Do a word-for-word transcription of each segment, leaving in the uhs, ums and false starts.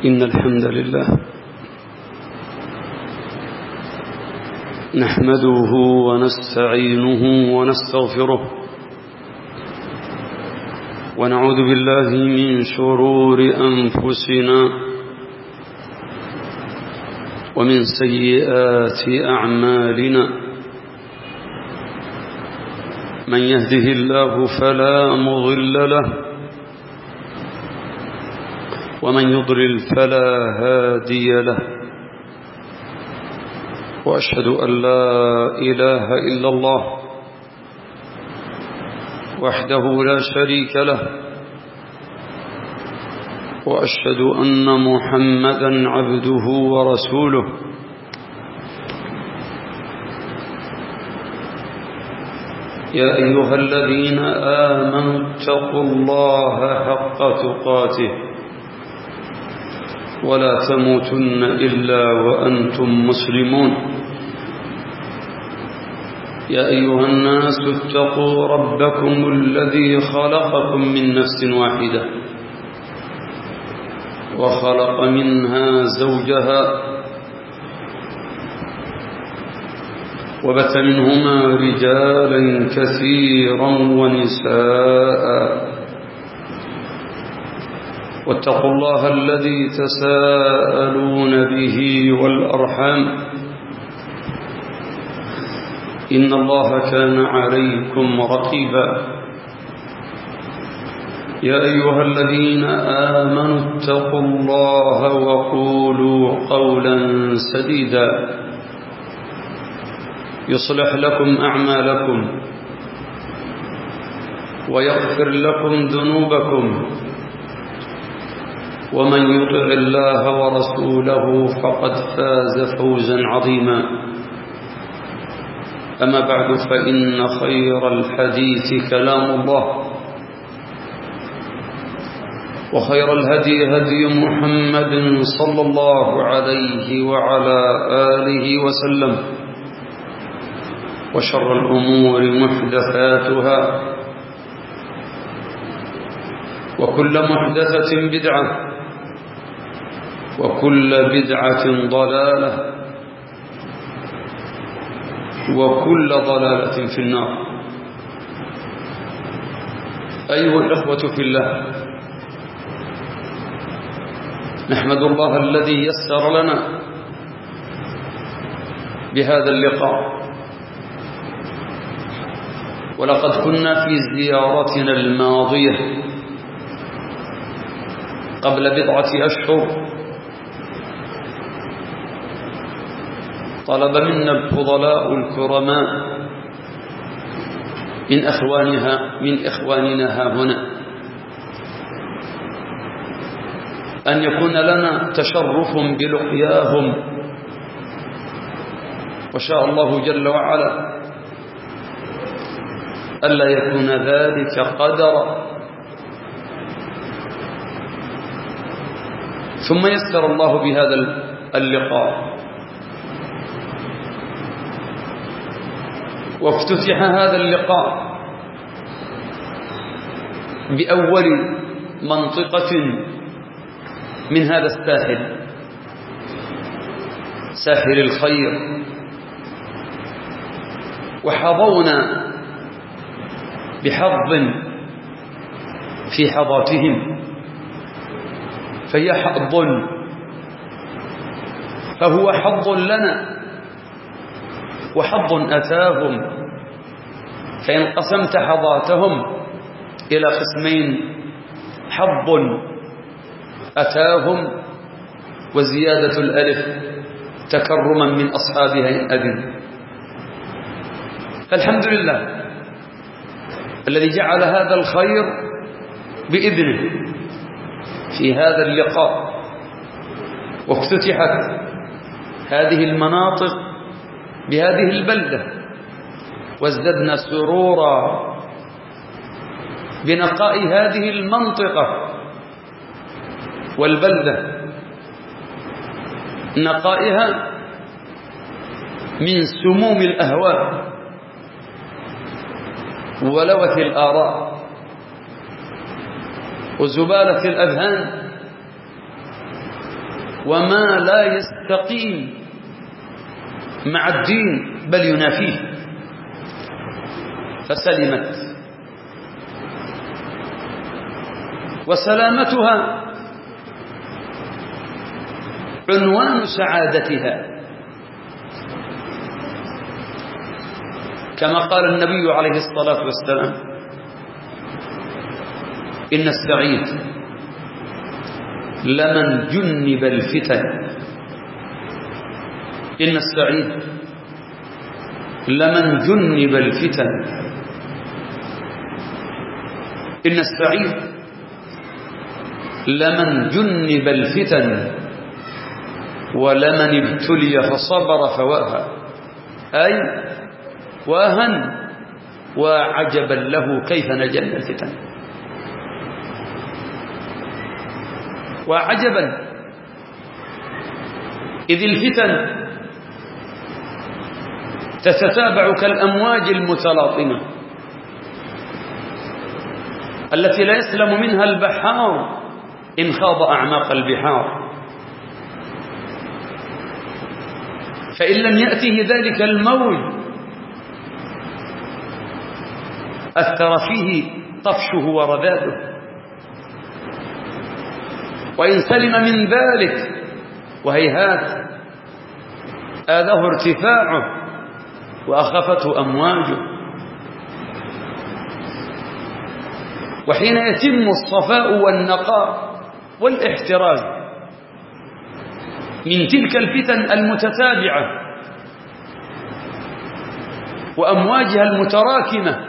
إن الحمد لله نحمده ونستعينه ونستغفره ونعوذ بالله من شرور أنفسنا ومن سيئات أعمالنا من يهده الله فلا مضل له ومن يضلل فلا هادي له وأشهد أن لا إله إلا الله وحده لا شريك له وأشهد أن محمدا عبده ورسوله يا أيها الذين آمنوا اتقوا الله حق تقاته ولا تموتن إلا وأنتم مسلمون يا أيها الناس اتقوا ربكم الذي خلقكم من نفس واحدة وخلق منها زوجها وبث منهما رجالا كثيرا ونساء واتقوا الله الذي تساءلون به والأرحام إن الله كان عليكم رقيبا يا أيها الذين آمنوا اتقوا الله وقولوا قولا سديدا يصلح لكم أعمالكم ويغفر لكم ذنوبكم ومن يطع الله ورسوله فقد فاز فوزا عظيما أما بعد فإن خير الحديث كلام الله وخير الهدي هدي محمد صلى الله عليه وعلى آله وسلم وشر الأمور محدثاتها وكل محدثة بدعة وكل بدعة ضلالة وكل ضلالة في النار. أيها الأخوة في الله، نحمد الله الذي يسر لنا بهذا اللقاء، ولقد كنا في زيارتنا الماضية قبل بضعة أشهر طلب منا الفضلاء الكرماء من أخوانها من إخواننا ها هنا أن يكون لنا تشرف بلقياهم، وشاء الله جل وعلا ألا يكون ذلك قدرا. ثم يسر الله بهذا اللقاء وافتتح هذا اللقاء بأول منطقة من هذا الساحل، ساحل الخير، وحظونا بحظ في حظاتهم، فهي حظ فهو حظ لنا وحظ أتاهم، فإن قسمت حظاتهم إلى قسمين: حظ أتاهم وزيادة الألف تكرما من أصحابها إن أذن. فالحمد لله الذي جعل هذا الخير بإذنه في هذا اللقاء، وافتتحت هذه المناطق بهذه البلدة، وازددنا سرورا بنقاء هذه المنطقة والبلدة، نقائها من سموم الأهواء ولوث الآراء وزبالة الأذهان وما لا يستقيم مع الدين بل ينافيه، فسلمت. وسلامتها عنوان سعادتها، كما قال النبي عليه الصلاة والسلام: إن السعيد لمن جنب الفتن. إن السعيد لمن جنب الفتن. إن السعيد لمن جنب الفتن ولمن ابتلي فصبر فوهى، أي واهن وعجبا له كيف نجا من الفتن. وعجبا، إذ الفتن تتتابع كالأمواج المتلاطمة التي لا يسلم منها البحار إن خاض أعماق البحار. فإن لم يأته ذلك الموج أثر فيه طفشه ورذاذه، وإن سلم من ذلك وهيهات آذاه ارتفاعه وأخفته أمواجه. وحين يتم الصفاء والنقاء والاحتراز من تلك الفتن المتتابعة وأمواجها المتراكمة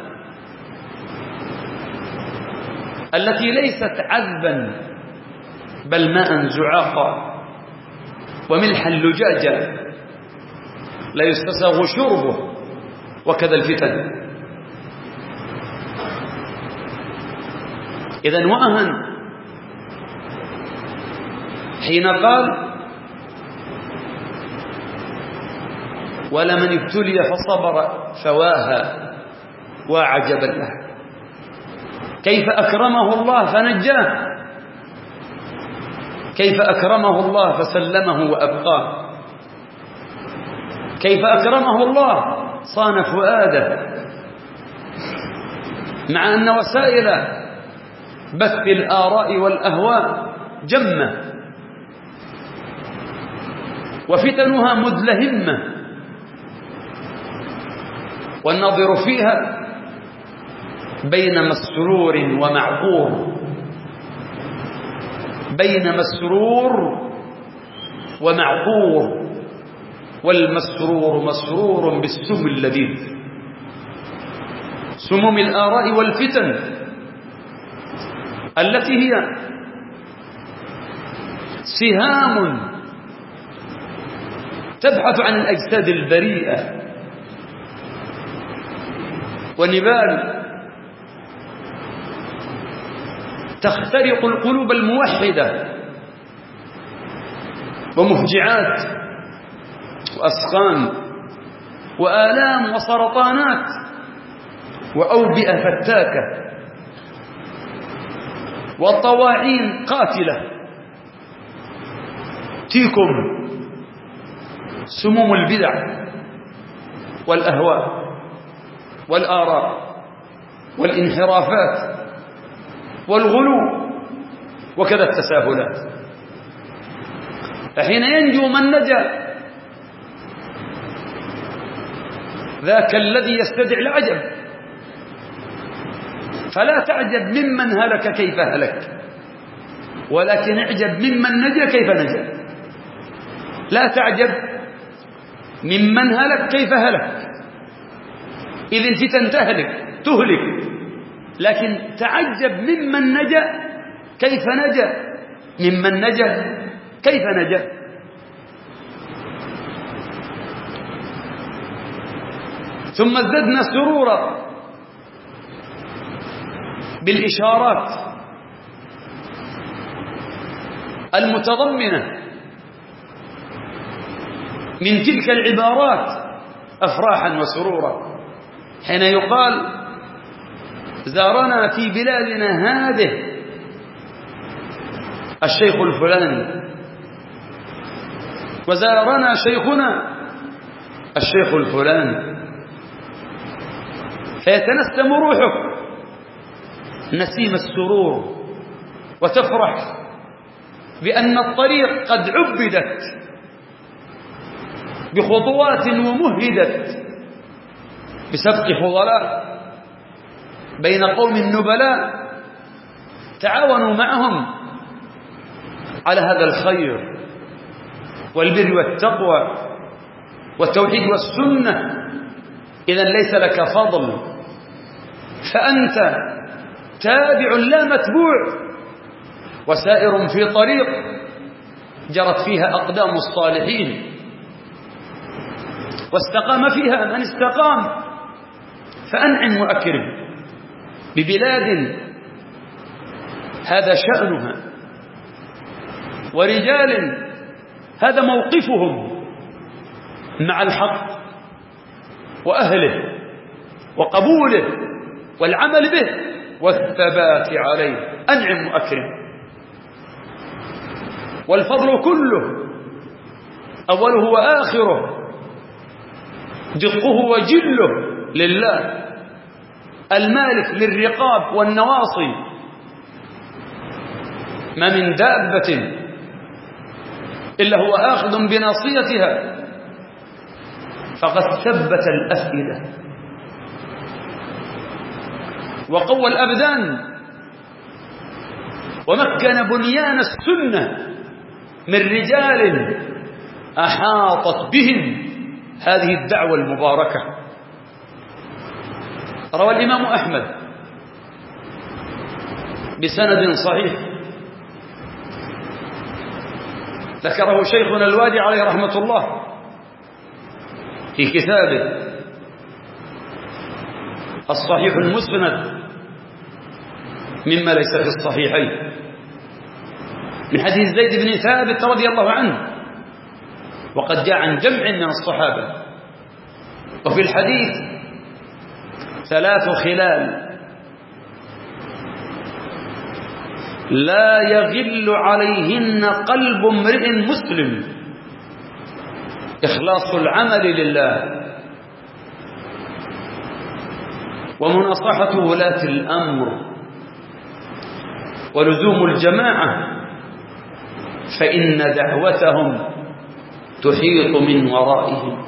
التي ليست عذبا بل ماء زعاقا وملحا لجاجا لا يستساغ شربه، وكذا الفتن. إذن وأهن حين قال: ولمن ابتلي فصبر فواها وعجبا له، كيف أكرمه الله فنجاه، كيف أكرمه الله فسلمه وأبقاه، كيف أكرمه الله صان فؤاده، مع أن وسائل بث الآراء والأهواء جمة وفتنها مدلهمة، والناظر فيها بين مسرور ومعقور، بين مسرور ومعقور، والمسرور مسرور بالسم اللذيذ، سموم الآراء والفتن التي هي سهام تبحث عن الأجساد البريئة، ونبال تخترق القلوب الموحدة، ومفجعات وأسقام وآلام وسرطانات وأوبئة فتاكة وطواعين قاتلة. تيكم سموم البدع والأهواء والآراء والانحرافات والغلو، وكذا التساهلات. فحين ينجو من نجا ذاك الذي يستدعي العجب، فلا تعجب ممن هلك كيف هلك، ولكن اعجب ممن نجا كيف نجا. لا تعجب ممن هلك كيف هلك، إذ الفتن تهلك تهلك، لكن تعجب ممن نجا كيف نجا، ممن نجا كيف نجا. ثم ازددنا سرورا بالإشارات المتضمنة من تلك العبارات أفراحا وسرورا، حين يقال: زارنا في بلادنا هذه الشيخ الفلاني وزارنا شيخنا الشيخ الفلاني، فيتنسم روحك نسيم السرور وتفرح بأن الطريق قد عبدت بخطوات ومهدت بسبق فضلاء بين قوم نبلاء تعاونوا معهم على هذا الخير والبر والتقوى والتوحيد والسنة. إذن ليس لك فضل، فأنت تابع لا متبوع وسائر في طريق جرت فيها أقدام الصالحين واستقام فيها من استقام. فأنعم وأكرم ببلاد هذا شأنها ورجال هذا موقفهم مع الحق وأهله وقبوله والعمل به والثبات عليه. أنعم وأكرم، والفضل كله أوله وآخره دقه وجله لله المالك للرقاب والنواصي. ما من دابة إلا هو آخذ بناصيتها، فقد ثبت الأفئدة وقوى الأبدان ومكن بنيان السنة من رجال أحاطت بهم هذه الدعوة المباركة. روى الإمام أحمد بسند صحيح، ذكره شيخنا الوادي عليه رحمة الله في كتابه الصحيح المسند مما ليس في الصحيحين، من حديث زيد بن ثابت رضي الله عنه، وقد جاء عن جمع من الصحابة. وفي الحديث ثلاث خلال لا يغل عليهن قلب امرئ مسلم: إخلاص العمل لله، ومناصحة ولاة الأمر، ولزوم الجماعة، فإن دعوتهم تحيط من ورائهم.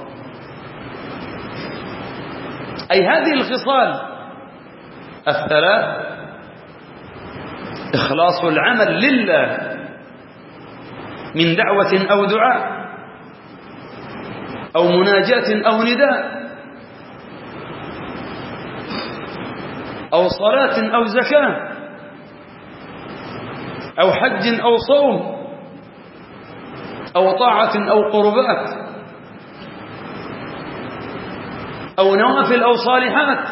أي هذه الخصال الثلاث: إخلاص العمل لله من دعوة أو دعاء أو مناجاة أو نداء أو صلاة أو زكاة أو حج أو صوم أو طاعة أو قربات أو نوافل أو صالحات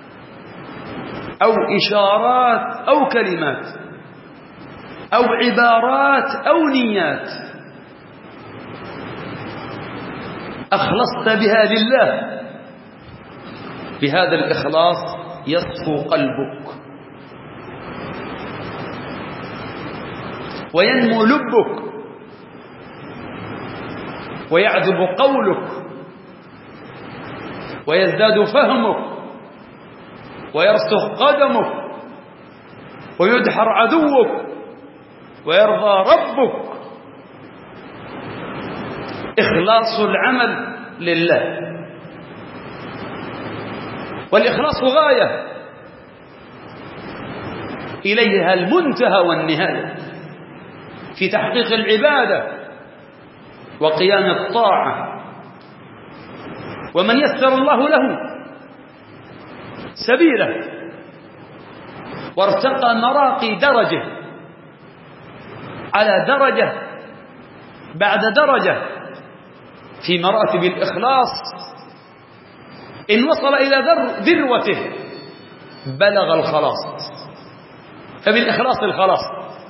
أو إشارات أو كلمات أو عبارات أو نيات أخلصت بها لله. بهذا الإخلاص يصفو قلبك وينمو لبك ويعذب قولك ويزداد فهمك ويرسخ قدمك ويدحر عدوك ويرضى ربك. إخلاص العمل لله، والإخلاص غاية إليها المنتهى والنهاية في تحقيق العبادة وقيام الطاعة. ومن يسر الله له سبيله وارتقى مراقي درجه على درجة بعد درجة في مراتب الإخلاص، إن وصل إلى ذروته بلغ الخلاص. فبالإخلاص الخلاص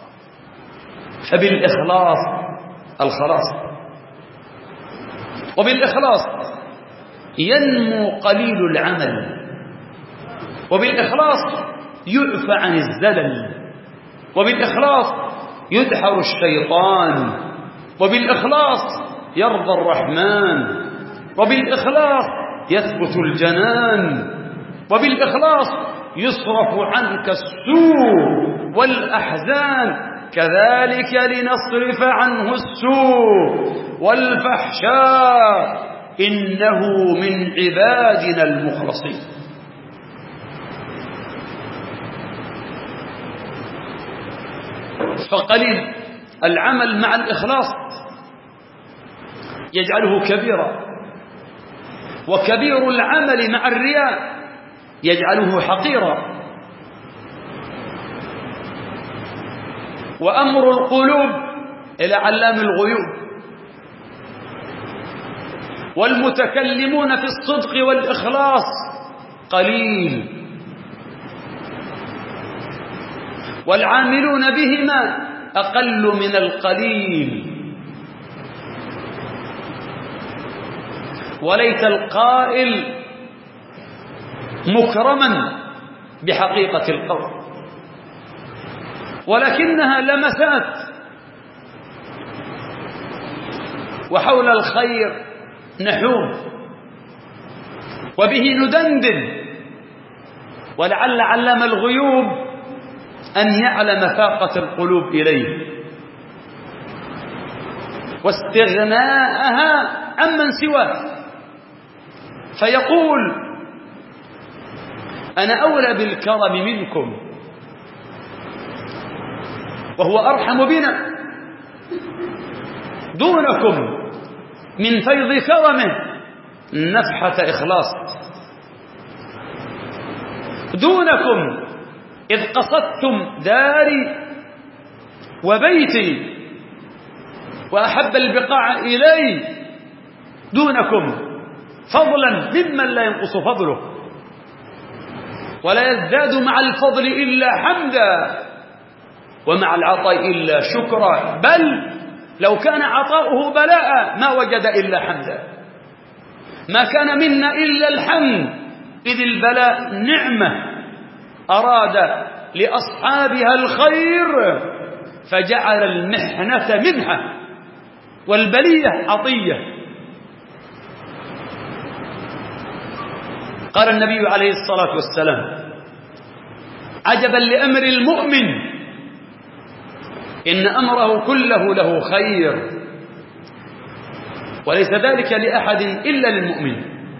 فبالإخلاص الخلاص وبالإخلاص ينمو قليل العمل، وبالإخلاص يعفى عن الزلل، وبالإخلاص يدحر الشيطان، وبالإخلاص يرضى الرحمن، وبالإخلاص يثبت الجنان، وبالإخلاص يصرف عنك السوء والأحزان. كذلك لنصرف عنه السوء والفحشاء إنه من عبادنا المخلصين. فقليل العمل مع الإخلاص يجعله كبيرا، وكبير العمل مع الرياء يجعله حقيرا. وأمر القلوب إلى علام الغيوب، والمتكلمون في الصدق والإخلاص قليل، والعاملون بهما أقل من القليل. وليس القائل مكرما بحقيقة القول، ولكنها لمسات، وحول الخير نحوم وبه ندندن، ولعل علام الغيوب أن يعلم فاقة القلوب إليه واستغناءها عمن سواه، فيقول أنا أولى بالكرم منكم، وهو أرحم بنا دونكم من فيض كرمه نفحة إخلاص، دونكم إذ قصدتم داري وبيتي وأحب البقاع إلي، دونكم فضلا ممن لا ينقص فضله ولا يزداد مع الفضل إلا حمدا، ومع العطاء إلا شكرا، بل لو كان عطاؤه بلاء ما وجد إلا حمدا. ما كان منا إلا الحمد، إذ البلاء نعمة أراد لأصحابها الخير فجعل المحنة منحة والبلية عطية. قال النبي عليه الصلاة والسلام عجبا لأمر المؤمن إن أمره كله له خير، وليس ذلك لأحد إلا للمؤمن.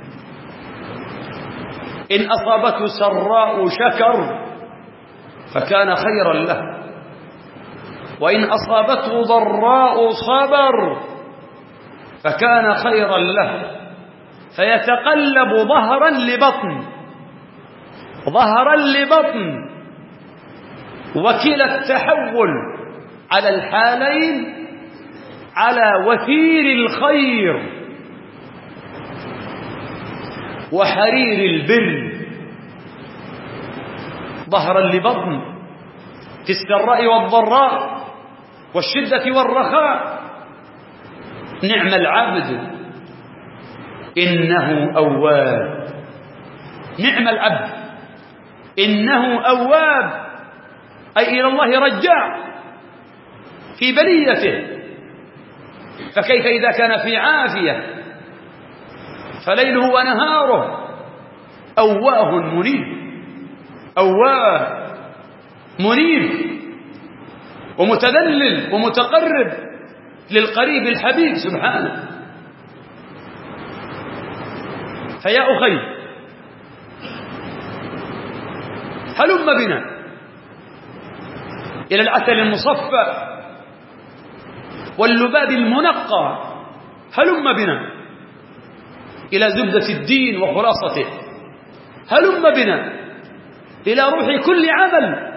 إن أصابته سراء شكر فكان خيرا له، وإن أصابته ضراء صبر فكان خيرا له، فيتقلب ظهرا لبطن ظهرا لبطن، وكلا التحول على الحالين على وثير الخير وحرير البر، ظهرا لبطن في السراء والضراء والشدة والرخاء. نعم العبد إنه أواب، نعم العبد إنه أواب، أي إلى الله رجاع في بليته. فكيف إذا كان في عافية فليله ونهاره أواه منيب، أواه منيب ومتذلل ومتقرب للقريب الحبيب سبحانه. فيا أخي هلم بنا إلى العسل المصفى واللباب المنقى، هلم بنا إلى زبدة الدين وخلاصته، هلم بنا إلى روح كل عمل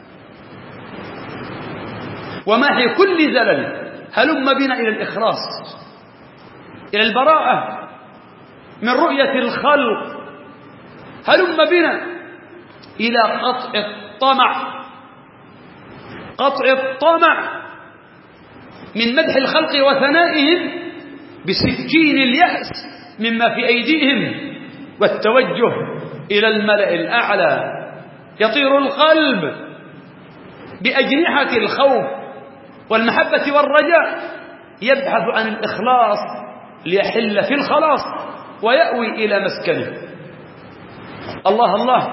وماحي كل زلل، هلم بنا إلى الإخلاص، إلى البراءة من رؤية الخلق، هلم بنا إلى قطع الطمع قطع الطمع من مدح الخلق وثنائهم بسكين اليأس مما في أيديهم، والتوجه إلى الملأ الأعلى. يطير القلب بأجنحة الخوف والمحبة والرجاء يبحث عن الإخلاص ليحل في الخلاص ويأوي إلى مسكنه. الله الله،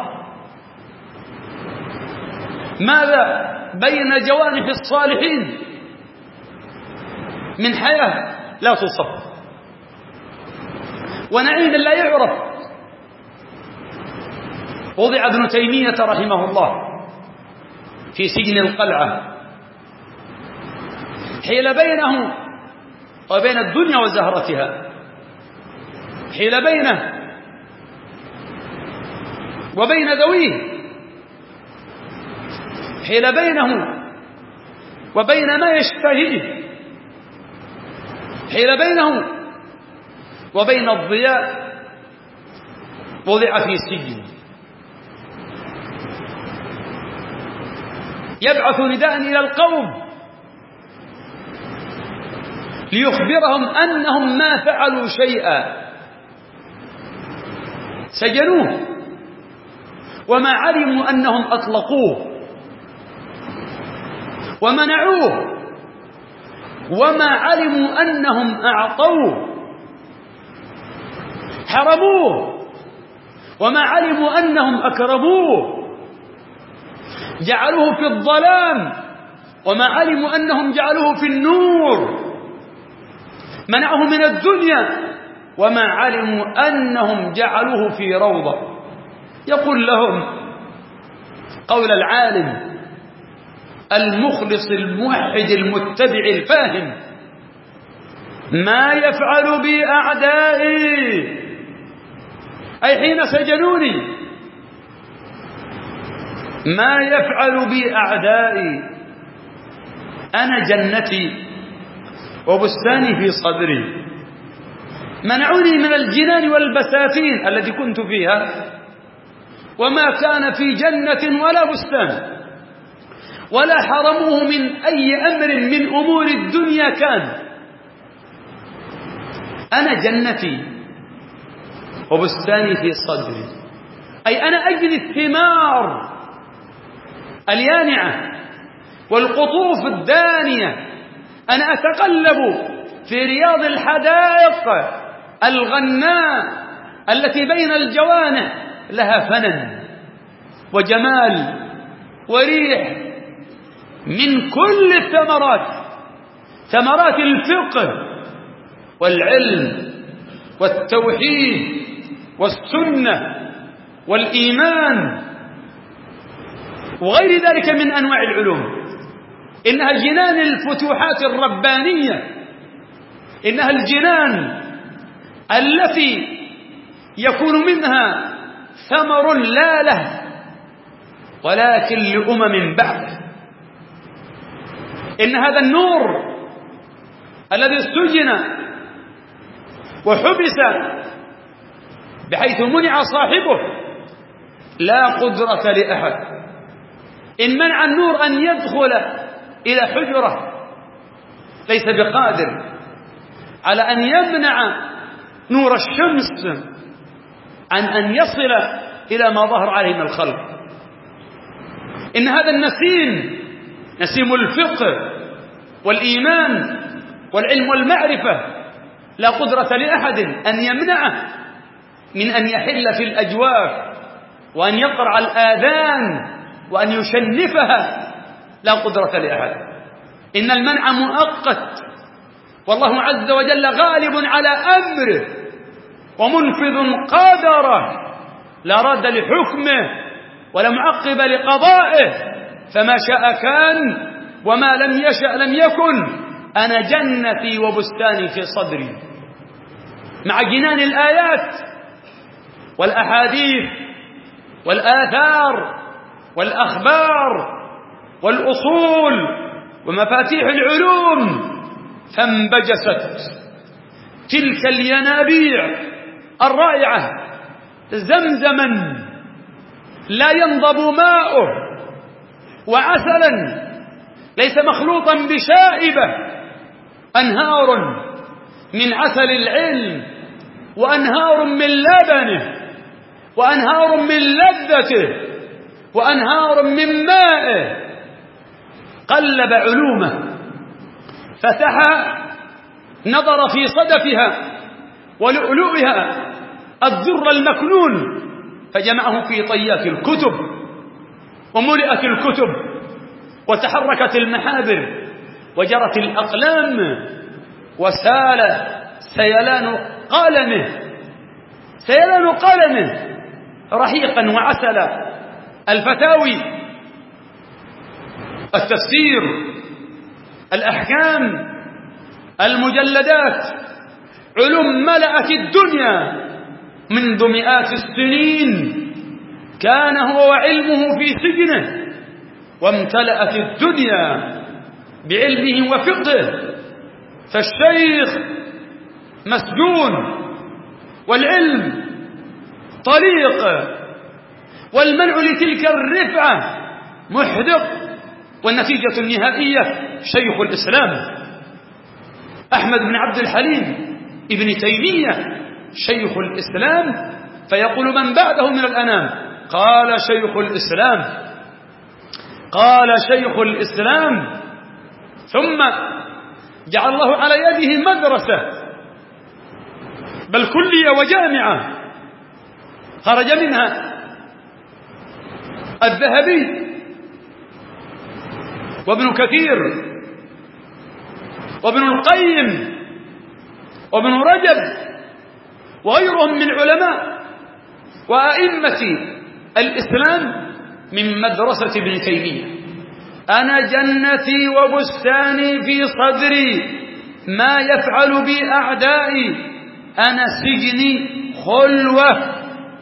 ماذا بين جوانح الصالحين من حياة لا توصف ونعيم لا يعرف. وضع ابن تيمية رحمه الله في سجن القلعة، حيل بينه وبين الدنيا وزهرتها، حيل بينه وبين ذويه، حيل بينه وبين ما يشتهيه، حيل بينه وبين الضياء. وضع في سجن يبعث نداء إلى القوم ليخبرهم أنهم ما فعلوا شيئا، سجنوه وما علموا أنهم أطلقوه ومنعوه وما علموا أنهم أعطوه، حرموه وما علموا أنهم أكرموه، جعلوه في الظلام وما علموا أنهم جعلوه في النور، منعوه من الدنيا وما علموا أنهم جعلوه في روضة. يقول لهم قول العالم المخلص الموحد المتبع الفاهم: ما يفعل بي أعدائي، أي حين سجنوني، ما يفعل بي أعدائي، أنا جنتي وبستاني في صدري، منعوني من الجنان والبساتين التي كنت فيها، وما كان في جنة ولا بستان، ولا حرموه من أي أمر من أمور الدنيا كان. أنا جنتي وبستاني في صدري، أي أنا أجني الثمار اليانعة والقطوف الدانية، أنا أتقلب في رياض الحدائق الغناء التي بين الجوانح، لها فنن وجمال وريح من كل الثمرات، ثمرات الفقه والعلم والتوحيد والسنة والإيمان وغير ذلك من أنواع العلوم. إنها جنان الفتوحات الربانية، إنها الجنان التي يكون منها ثمر لا له ولكن لأمم بعد. إن هذا النور الذي استجن وحبس بحيث منع صاحبه لا قدرة لأحد إن منع النور أن يدخل إلى حجرة، ليس بقادر على أن يمنع نور الشمس عن أن يصل إلى ما ظهر عليه من الخلق. إن هذا النسيم، نسيم الفقه والإيمان والعلم والمعرفة، لا قدرة لأحد أن يمنعه من أن يحل في الأجواف وأن يقرع الآذان وأن يشنفها، لا قدرة لأحد. إن المنع مؤقت، والله عز وجل غالب على أمره ومنفذ قدره، لا رد لحكمه ولا معقب لقضائه، فما شاء كان وما لم يشأ لم يكن. أنا جنتي وبستاني في صدري، مع جنان الآيات والأحاديث والآثار والأخبار والأصول ومفاتيح العلوم، فانبجست تلك الينابيع الرائعة زمزما لا ينضب ماؤه، وعسلا ليس مخلوطا بشائبة، أنهار من عسل العلم، وأنهار من لبنه، وأنهار من لذته، وأنهار من مائه. قلب علومه، فتح نظر في صدفها ولؤلؤها الدر المكنون فجمعه في طيات الكتب، وملئت الكتب وتحركت المحابر وجرت الأقلام وسال سيلان قلمه سيلان قلمه رحيقا وعسلا. الفتاوي، التفسير، الأحكام، المجلدات، علوم ملأت الدنيا منذ مئات السنين. كان هو وعلمه في سجنه، وامتلأت الدنيا بعلمه وفقهه. فالشيخ مسجون والعلم طليق، والمنع لتلك الرفعة محدق، والنتيجة النهائية شيخ الإسلام أحمد بن عبد الحليم ابن تيمية شيخ الإسلام. فيقول من بعده من الأنام قال شيخ الإسلام، قال شيخ الإسلام. ثم جعل الله على يده مدرسة بل كلية وجامعة خرج منها الذهبي وابن كثير وابن القيم وابن رجب وغيرهم من علماء وأئمة الإسلام من مدرسة ابن تيمية. أنا جنتي وبستاني في صدري، ما يفعل بي أعدائي، أنا سجني خلوة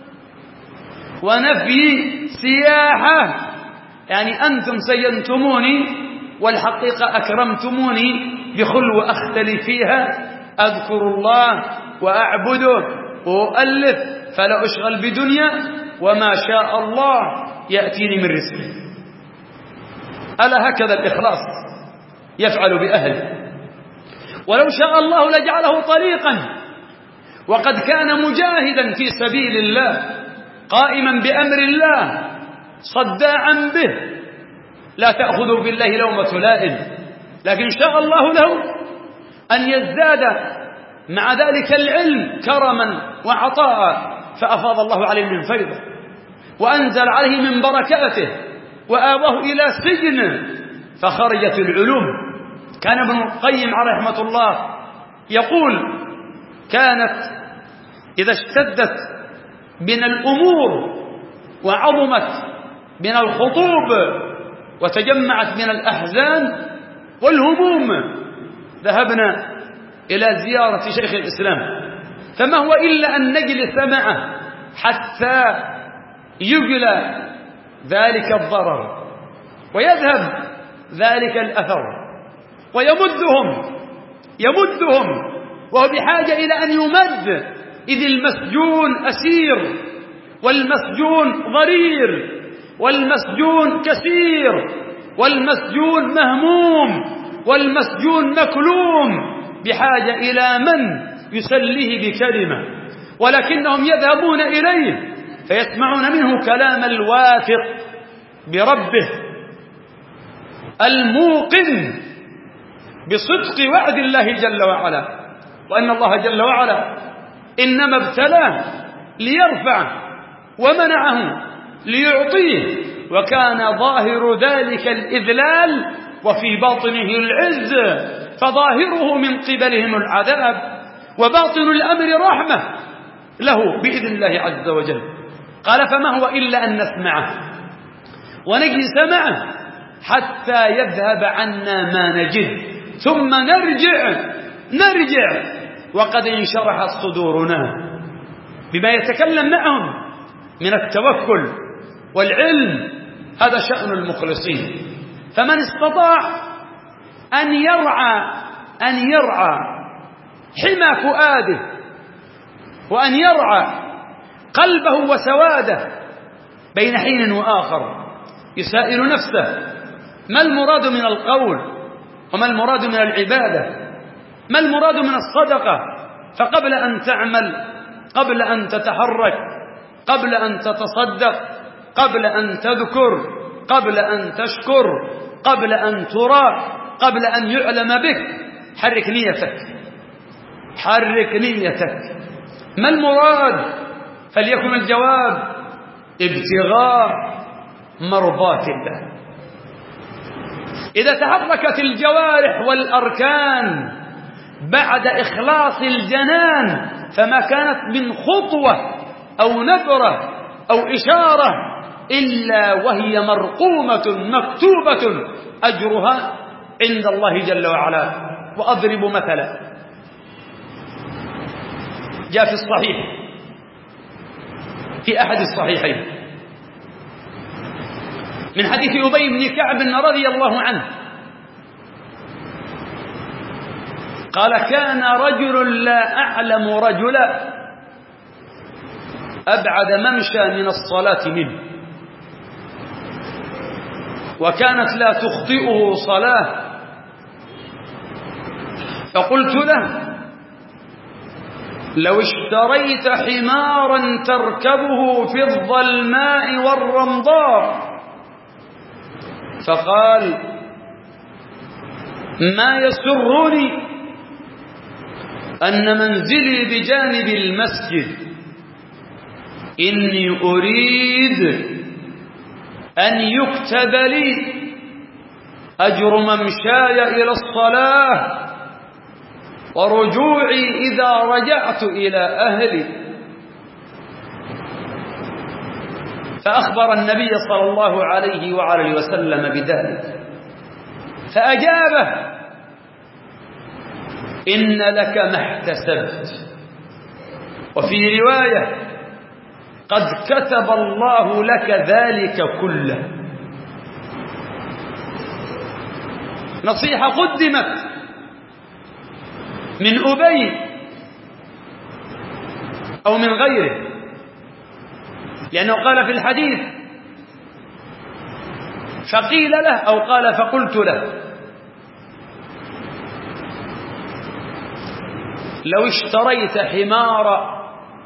ونفي سياحة. يعني أنتم سينتموني والحقيقة أكرمتموني بخلوة أختلي فيها، أذكر الله وأعبده وأؤلف فلا أشغل بدنيا، وما شاء الله يأتيني من رزقه. ألا هكذا الإخلاص يفعل بأهله؟ ولو شاء الله لجعله طريقا، وقد كان مجاهدا في سبيل الله قائما بأمر الله صداعا به، لا تأخذوا بالله لومة لائم، لكن شاء الله له أن يزداد مع ذلك العلم كرما وعطاء، فأفاض الله عليه من فيضه وأنزل عليه من بركاته وآواه إلى سجن فخرجت العلوم. كان ابن القيم عليه رحمة الله يقول كانت إذا اشتدت بنا الأمور وعظمت بنا الخطوب وتجمعت من الأحزان والهموم ذهبنا إلى زيارة شيخ الإسلام، فما هو إلا أن نجلس معه حتى يجلى ذلك الضرر ويذهب ذلك الأثر، ويمدهم يمدهم وهو بحاجة إلى أن يمد، إذ المسجون أسير والمسجون ضرير والمسجون كثير والمسجون مهموم والمسجون مكلوم، بحاجة إلى من يسليه بكلمة، ولكنهم يذهبون إليه فيسمعون منه كلام الواثق بربه الموقن بصدق وعد الله جل وعلا، وأن الله جل وعلا إنما ابتلاه ليرفع ومنعه ليعطيه، وكان ظاهر ذلك الإذلال وفي باطنه العز، فظاهره من قبلهم العذاب وباطن الأمر رحمة له بإذن الله عز وجل. قال فما هو إلا أن نسمعه ونجلس معه حتى يذهب عنا ما نجد، ثم نرجع نرجع وقد انشرحت صدورنا بما يتكلم معهم من التوكل والعلم. هذا شأن المخلصين. فمن استطاع أن يرعى أن يرعى حمى فؤاده وأن يرعى قلبه وسواده بين حين وآخر، يسائل نفسه ما المراد من القول وما المراد من العبادة، ما المراد من الصدقة، فقبل أن تعمل، قبل أن تتحرك، قبل أن تتصدق، قبل أن تذكر، قبل أن تشكر، قبل أن ترى، قبل أن يعلم بك، حرك نيتك حرك نيتك. ما المراد؟ فليكن الجواب ابتغاء مرضات الله. إذا تحركت الجوارح والأركان بعد إخلاص الجنان فما كانت من خطوة أو نبرة أو إشارة إلا وهي مرقومة مكتوبة أجرها عند الله جل وعلا. وأضرب مثلا، جاء في الصحيح في أحد الصحيحين من حديث أبي بن كعب رضي الله عنه قال: كان رجل لا أعلم رجلا أبعد ممشى من الصلاة منه، وكانت لا تخطئه صلاة، فقلت له: لو اشتريت حمارا تركبه في الظلماء والرمضاء. فقال: ما يسرني أن منزلي بجانب المسجد، إني أريد أن يكتب لي أجر ممشاي إلى الصلاة ورجوعي إذا رجعت إلى أهلي. فأخبر النبي صلى الله عليه وعلى وسلم بذلك، فأجابه: إن لك ما احتسبت. وفي رواية: قد كتب الله لك ذلك كله. نصيحة قدمت من أبي أو من غيره، لأنه قال في الحديث: فقيل له أو قال فقلت له: لو اشتريت حمارا،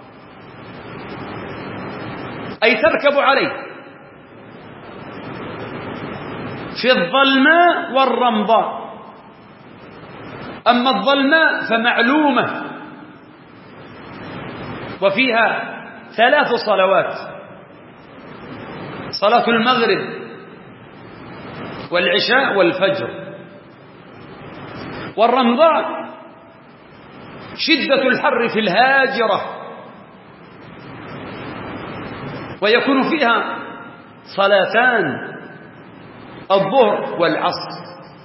أي تركب عليه في الظلماء والرمضاء. أما الظلماء فمعلومة وفيها ثلاث صلوات: صلاة المغرب والعشاء والفجر. والرمضاء شدة الحر في الهاجرة، ويكون فيها صلاتان: الظهر والعصر.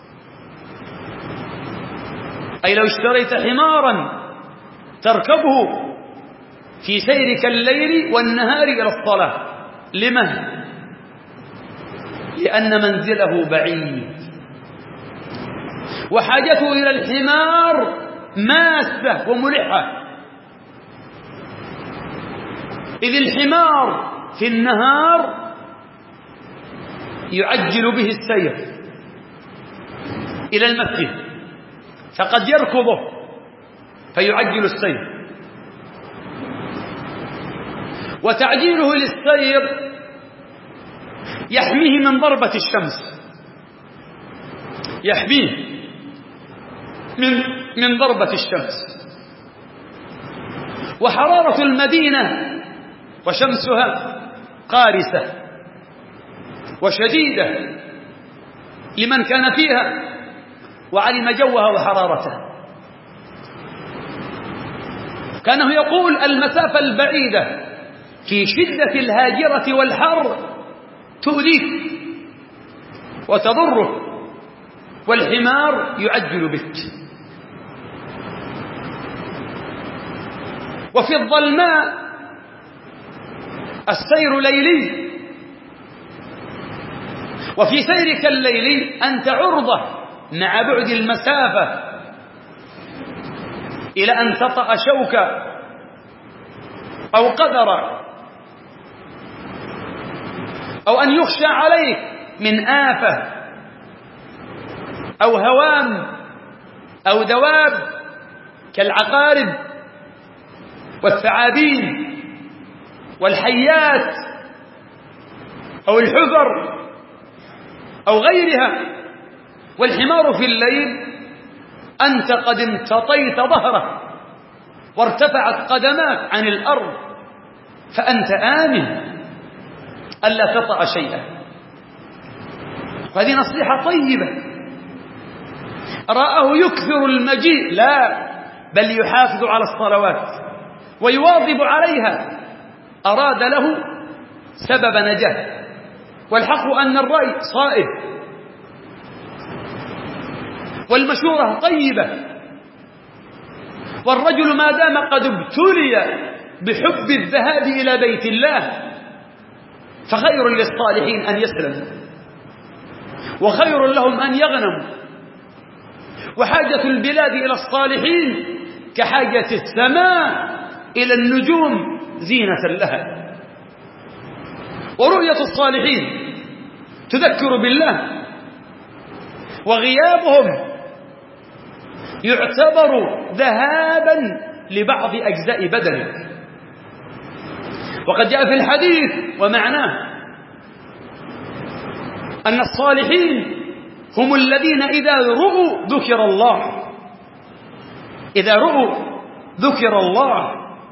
أي لو اشتريت حمارا تركبه في سيرك الليل والنهار إلى الصلاة. لمن؟ لأن منزله بعيد، وحاجته إلى الحمار ماسة وملحة، إذ الحمار في النهار يعجل به السير إلى المسجد، فقد يركضه فيعجل السير. وتعجيله للسير يحميه من ضربة الشمس، يحميه من من ضربة الشمس. وحرارة المدينة وشمسها قارسة وشديدة لمن كان فيها وعلم جوها وحرارتها. كانه يقول: المسافة البعيدة في شدة الهاجرة والحر تؤذيك وتضرك، والحمار يعجل بك. وفي الظلماء السير ليلي، وفي سيرك الليلي أنت عرضة مع بعد المسافة إلى أن تطأ شوكة أو قدر، أو أن يخشى عليك من آفة أو هوام أو دواب كالعقارب والثعابين والحيات أو الحذر أو غيرها. والحمار في الليل أنت قد امتطيت ظهره وارتفعت قدماك عن الأرض فأنت آمن ألا تطأ شيئا. وهذه نصيحة طيبة. رآه يكثر المجيء، لا، بل يحافظ على الصلوات ويواظب عليها، أراد له سبب نجاة. والحق أن الرأي صائب والمشورة طيبة، والرجل ما دام قد ابتلي بحب الذهاب إلى بيت الله فخير للصالحين أن يسلموا، وخير لهم أن يغنموا. وحاجة البلاد إلى الصالحين كحاجة السماء إلى النجوم زينة لها. ورؤية الصالحين تذكر بالله، وغيابهم يعتبر ذهابا لبعض أجزاء بدنك. وقد جاء في الحديث ومعناه أن الصالحين هم الذين إذا رؤوا ذكر الله، إذا رؤوا ذكر الله.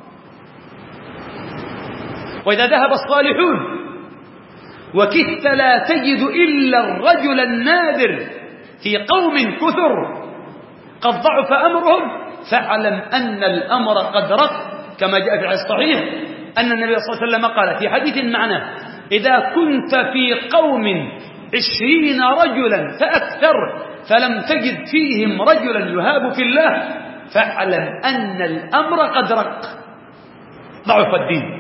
وإذا ذهب الصالحون وكدت لا تجد إلا الرجل النادر في قوم كثر قد ضعف أمرهم فاعلم أن الأمر قد رق، كما جاء في الصحيح أن النبي صلى الله عليه وسلم قال في حديث معناه: إذا كنت في قوم عشرين رجلا فأكثر فلم تجد فيهم رجلا يهاب في الله فاعلم أن الأمر قد رق، ضعف الدين.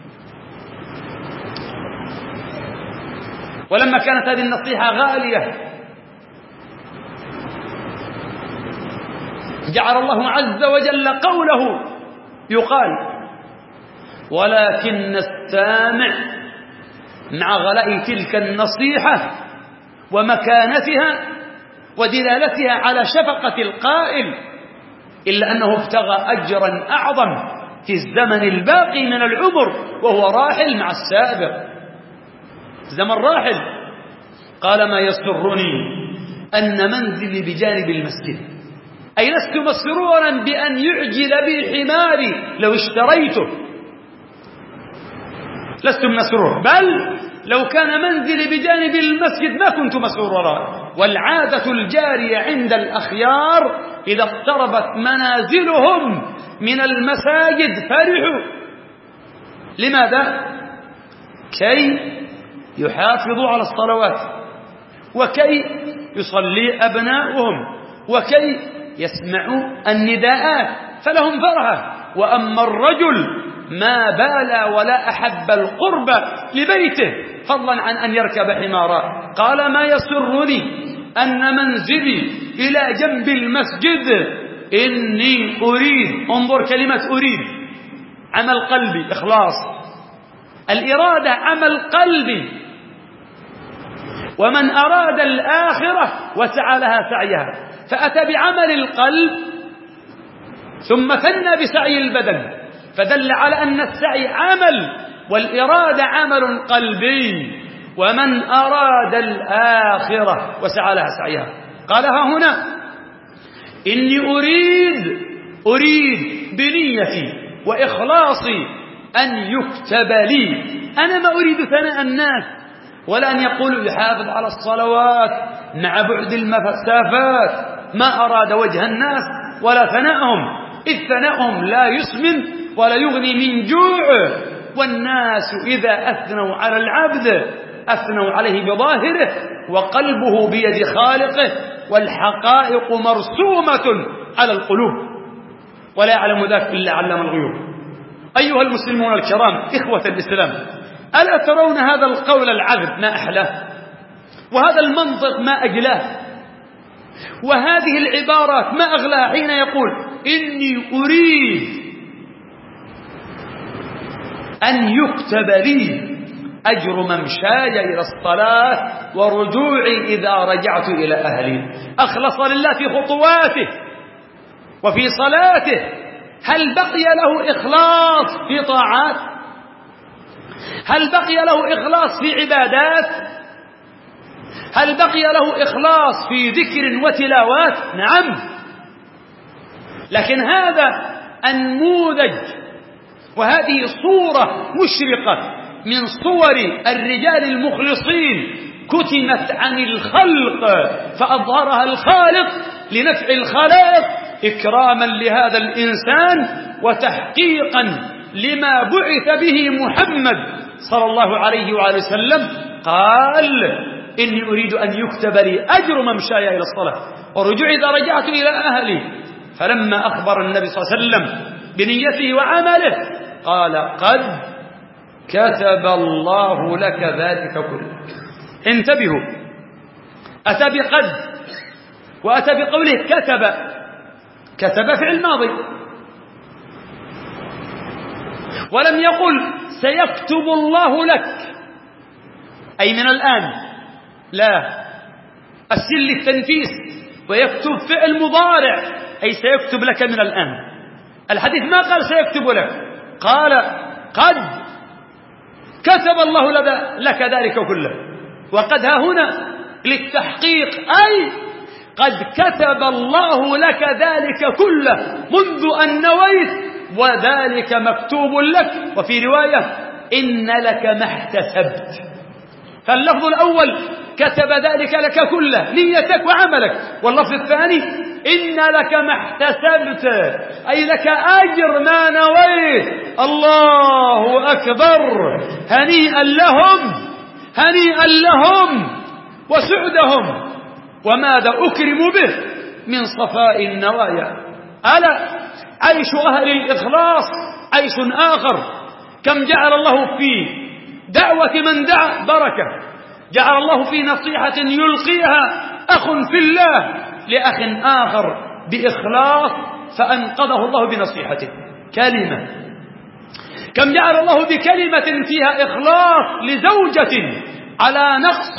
ولما كانت هذه النصيحة غالية جعل الله عز وجل قوله يقال: ولكن السامع مع غلاء تلك النصيحة ومكانتها ودلالتها على شفقة القائل، إلا أنه ابتغى أجرا أعظم في الزمن الباقي من العمر وهو راحل مع السابق، زمن راحل. قال: ما يسرني أن منزلي بجانب المسجد، أي لست مسرورا بأن يعجل بي حماري لو اشتريته، لست مسرور، بل لو كان منزلي بجانب المسجد ما كنت مسرورا. والعادة الجارية عند الأخيار إذا اقتربت منازلهم من المساجد فرحوا. لماذا؟ كي يحافظوا على الصلوات، وكي يصلي أبناؤهم، وكي يسمعوا النداءات فلهم فرحة. وأما الرجل ما بالى ولا أحب القرب لبيته فضلا عن أن يركب حمارا. قال: ما يسرني أن منزلي إلى جنب المسجد إني أريد، انظر كلمة أريد، عمل قلبي، إخلاص، الإرادة عمل قلبي. ومن أراد الآخرة وسعى لها سعيها، فأتى بعمل القلب ثم ثنى بسعي البدن، فدل على أن السعي عمل والإرادة عمل قلبي. ومن أراد الآخرة وسعى لها سعيها، قالها هنا: إني أريد أريد بنيتي وإخلاصي أن يكتب لي. أنا ما أريد ثناء الناس ولا أن يقولوا يحافظ على الصلوات مع بعد المسافات، ما أراد وجه الناس ولا ثناءهم، إذ ثناءهم لا يسمن ولا يغني من جوع. والناس إذا أثنوا على العبد أثنوا عليه بظاهره وقلبه بيد خالقه، والحقائق مرسومة على القلوب ولا يعلم ذلك إلا علام الغيوب. أيها المسلمون الكرام، إخوة الإسلام، ألا ترون هذا القول العذب ما أحلاه، وهذا المنطق ما أجلاه، وهذه العبارات ما أغلاها حين يقول: إني أريد أن يكتب لي أجر ممشاي إلى الصلاة ورجوعي إذا رجعت إلى أهلي. أخلص لله في خطواته وفي صلاته. هل بقي له إخلاص في طاعات؟ هل بقي له إخلاص في عبادات؟ هل بقي له إخلاص في ذكر وتلاوات؟ نعم. لكن هذا النموذج، وهذه صورة مشرقة من صور الرجال المخلصين كتمت عن الخلق فأظهرها الخالق لنفع الخلائق إكراما لهذا الإنسان وتحقيقا لما بعث به محمد صلى الله عليه وآله وسلم. قال إني أريد أن يكتب لي أجر ممشاي إلى الصلاة ورجوعي إذا رجعت إلى أهلي. فلما أخبر النبي صلى الله عليه وسلم بنيته وعمله قال قد كتب الله لك ذلك كله. انتبهوا، أتى بقد وأتى بقوله كتب. كتب فعل ماضي، ولم يقل سيكتب الله لك أي من الآن، لا، السن للتنفيس، ويكتب فعل مضارع أي سيكتب لك من الآن. الحديث ما قال سيكتب لك، قال قد كتب الله لك ذلك كله. وقد ها هنا للتحقيق، أي قد كتب الله لك ذلك كله منذ أن نويت، وذلك مكتوب لك. وفي رواية إن لك ما احتسبت. فاللفظ الأول كتب ذلك لك كله، نيتك وعملك، واللفظ الثاني إن لك ما احتسبت أي لك أجر ما نويت. الله أكبر، هنيئا لهم، هنيئا لهم وسعدهم. وماذا أكرم به من صفاء النوايا. ألا عيش أهل الإخلاص عيش آخر. كم جعل الله في دعوة من دعا بركة، جعل الله في نصيحة يلقيها أخ في الله لأخ آخر بإخلاص فأنقذه الله بنصيحته كلمة. كم جعل الله بكلمة فيها إخلاص لزوجة على نقص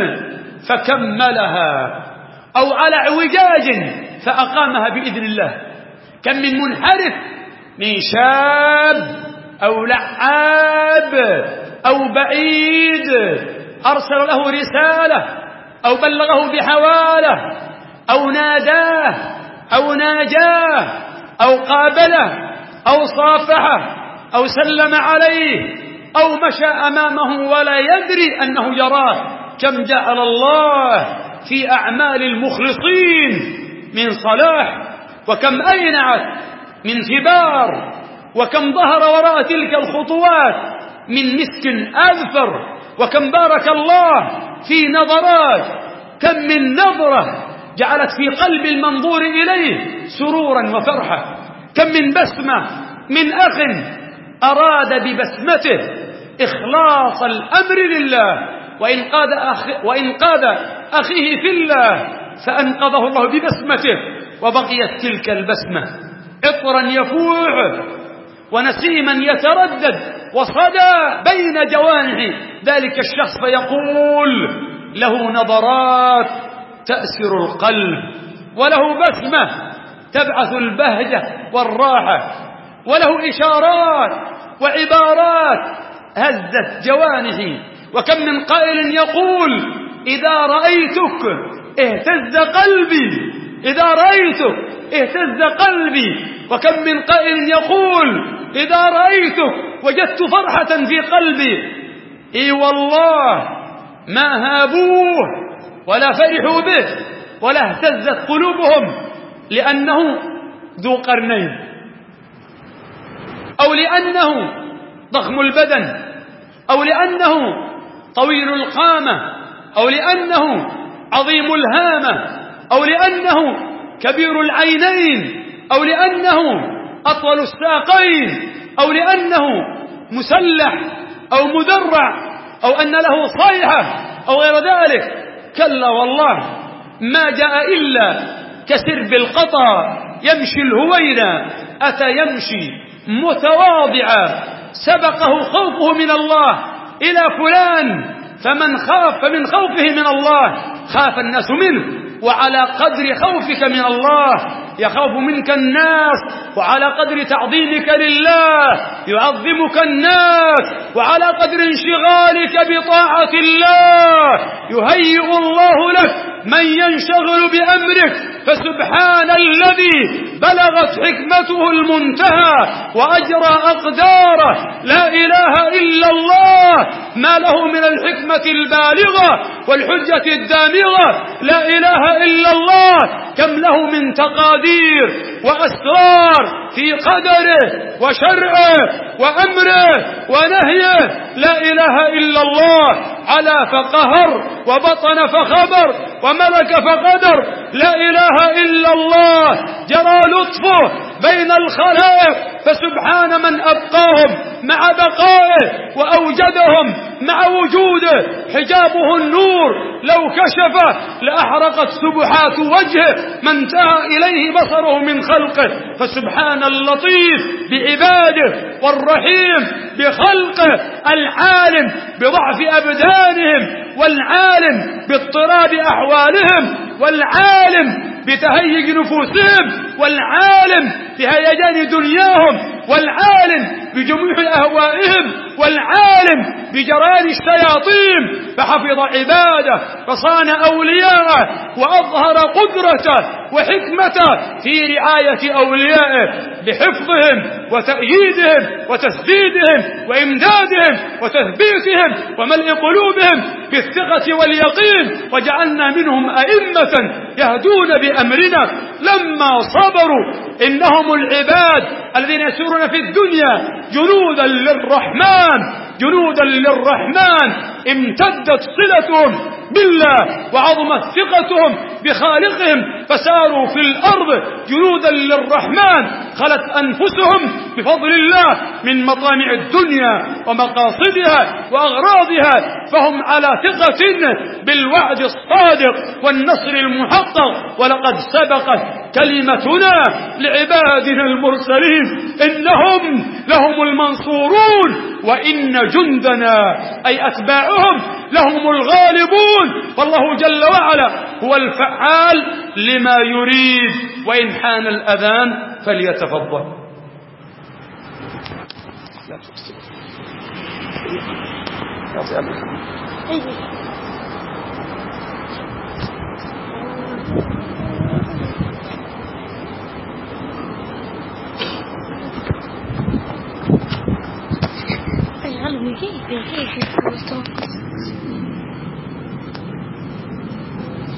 فكملها، أو على اعوجاج فأقامها بإذن الله. كم من منحرف من شاب أو لعاب أو بعيد أرسل له رسالة أو بلغه بحواله أو ناداه أو ناجاه أو قابله أو صافحه أو سلم عليه أو مشى أمامه ولا يدري أنه يراه. كم جعل الله في أعمال المخلصين من صلاح، وكم أينعت من ثبار، وكم ظهر وراء تلك الخطوات من مسك أذفر، وكم بارك الله في نظرات. كم من نظرة جعلت في قلب المنظور إليه سرورا وفرحة. كم من بسمة من أخ أراد ببسمته إخلاص الأمر لله وإنقاذ, أخ وإنقاذ أخيه في الله فأنقذه الله ببسمته، وبقيت تلك البسمة عطرا يفوح ونسيما يتردد وصدى بين جوانح ذلك الشخص، فيقول له نظرات تأسر القلب، وله بسمة تبعث البهجة والراحة، وله إشارات وعبارات هزت جوانحي. وكم من قائل يقول إذا رأيتك اهتز قلبي، إذا رأيتك اهتز قلبي. وكم من قائل يقول إذا رأيتك وجدت فرحة في قلبي. إي والله ما هابوه ولا فرحوا به ولا اهتزت قلوبهم لأنه ذو قرنين، أو لأنه ضخم البدن، أو لأنه طويل القامة، أو لأنه عظيم الهامة، أو لأنه كبير العينين، أو لأنه أطول الساقين، أو لأنه مسلح أو مدرع، أو أن له صيحة أو غير ذلك. كلا والله ما جاء إلا كسرب القطا يمشي الهوينا، أتى يمشي متواضعا سبقه خوفه من الله إلى فلان، فمن خاف فمن خوفه من الله خاف الناس منه. وعلى قدر خوفك من الله يخاف منك الناس، وعلى قدر تعظيمك لله يعظمك الناس، وعلى قدر انشغالك بطاعة الله يهيئ الله لك من ينشغل بأمرك. فسبحان الذي بلغت حكمته المنتهى وأجرى أقداره. لا إله إلا الله ما له من الحكمة البالغة والحجة الدامغة. لا إله إلا الله كم له من تقادير وأسرار في قدره وشرعه وأمره ونهيه. لا إله إلا الله علا فقهر وبطن فخبر وملك فقدر. لا إله إلا الله جرى لطفه بين الخلائق، فسبحان من أبقاهم مع بقائه وأوجدهم مع وجوده. حجابه النور لو كشفه لأحرقت سبحات وجهه ما انتهى إليه بصره من خلقه. فسبحان اللطيف بعباده والرحيم بخلقه، العالم بضعف أبدانهم والعالم باضطراب أحوالهم والعالم بتهيج نفوسهم والعالم بهيجان دنياهم والعالم بجموع أهوائهم والعالم بجران الشياطين. فحفظ عباده فصان أولياءه وأظهر قدرته وحكمته في رعاية أوليائه بحفظهم وتأييدهم وتسديدهم وإمدادهم وتثبيتهم وملء قلوبهم بالثقة واليقين. وجعلنا منهم أئمة يهدون بأمرنا لما صبروا إنهم العباد الذين يسيرون في الدنيا جنودا للرحمن جنودا للرحمن امتدت صلتهم بالله وعظمت ثقتهم بخالقهم فساروا في الأرض جنودا للرحمن. خلت أنفسهم بفضل الله من مطامع الدنيا ومقاصدها وأغراضها، فهم على ثقة بالوعد الصادق والنصر المحقق. ولقد سبقت كلمتنا لعبادنا المرسلين إنهم لهم المنصورون وإن جندنا أي أتباعهم لهم الغالبون. والله جل وعلا هو الفعال لما يريد. وإن حان الأذان فليتفضل. لا